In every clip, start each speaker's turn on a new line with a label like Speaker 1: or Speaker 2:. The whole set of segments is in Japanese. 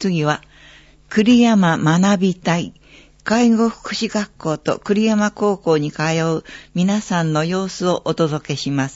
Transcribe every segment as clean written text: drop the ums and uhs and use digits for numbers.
Speaker 1: 次は、栗山学び隊介護福祉学校と栗山高校に通う皆さんの様子をお届けします。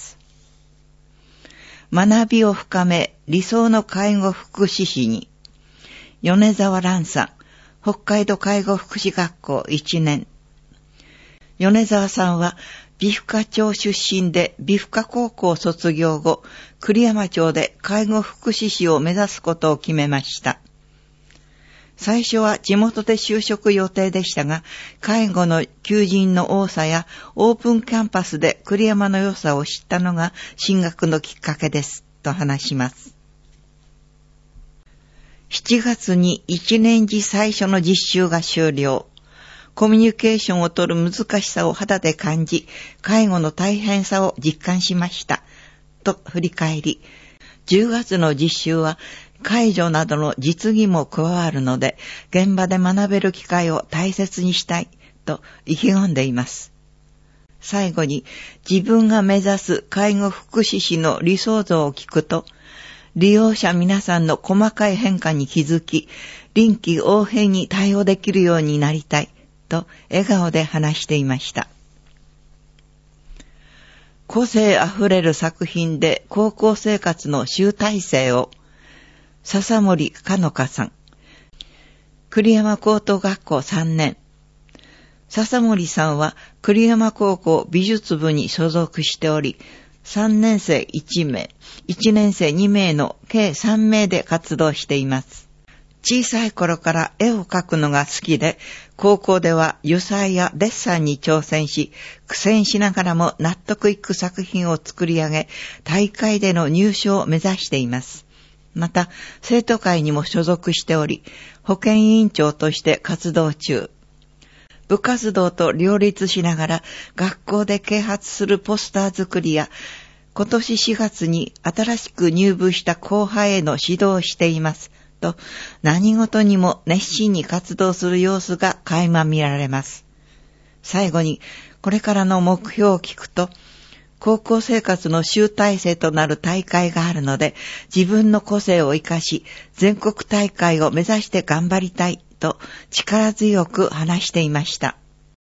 Speaker 1: 学びを深め、理想の介護福祉士に、米沢蘭さん、北海道介護福祉学校1年。米沢さんは、美深町出身で美深高校卒業後、栗山町で介護福祉士を目指すことを決めました。最初は地元で就職予定でしたが、介護の求人の多さやオープンキャンパスで栗山の良さを知ったのが進学のきっかけです、と話します。7月に1年次最初の実習が終了。コミュニケーションを取る難しさを肌で感じ、介護の大変さを実感しました。と振り返り、10月の実習は介助などの実技も加わるので、現場で学べる機会を大切にしたい、と意気込んでいます。最後に、自分が目指す介護福祉士の理想像を聞くと、利用者皆さんの細かい変化に気づき、臨機応変に対応できるようになりたい、と笑顔で話していました。個性あふれる作品で高校生活の集大成を、笹森かのかさん、栗山高等学校3年。笹森さんは栗山高校美術部に所属しており、3年生1名、1年生2名の計3名で活動しています。小さい頃から絵を描くのが好きで、高校では油彩やデッサンに挑戦し、苦戦しながらも納得いく作品を作り上げ、大会での入賞を目指しています。また、生徒会にも所属しており、保健委員長として活動中。部活動と両立しながら、学校で啓発するポスター作りや、今年4月に新しく入部した後輩への指導をしています。と、何事にも熱心に活動する様子が垣間見られます。最後に、これからの目標を聞くと、高校生活の集大成となる大会があるので、自分の個性を生かし、全国大会を目指して頑張りたいと力強く話していました。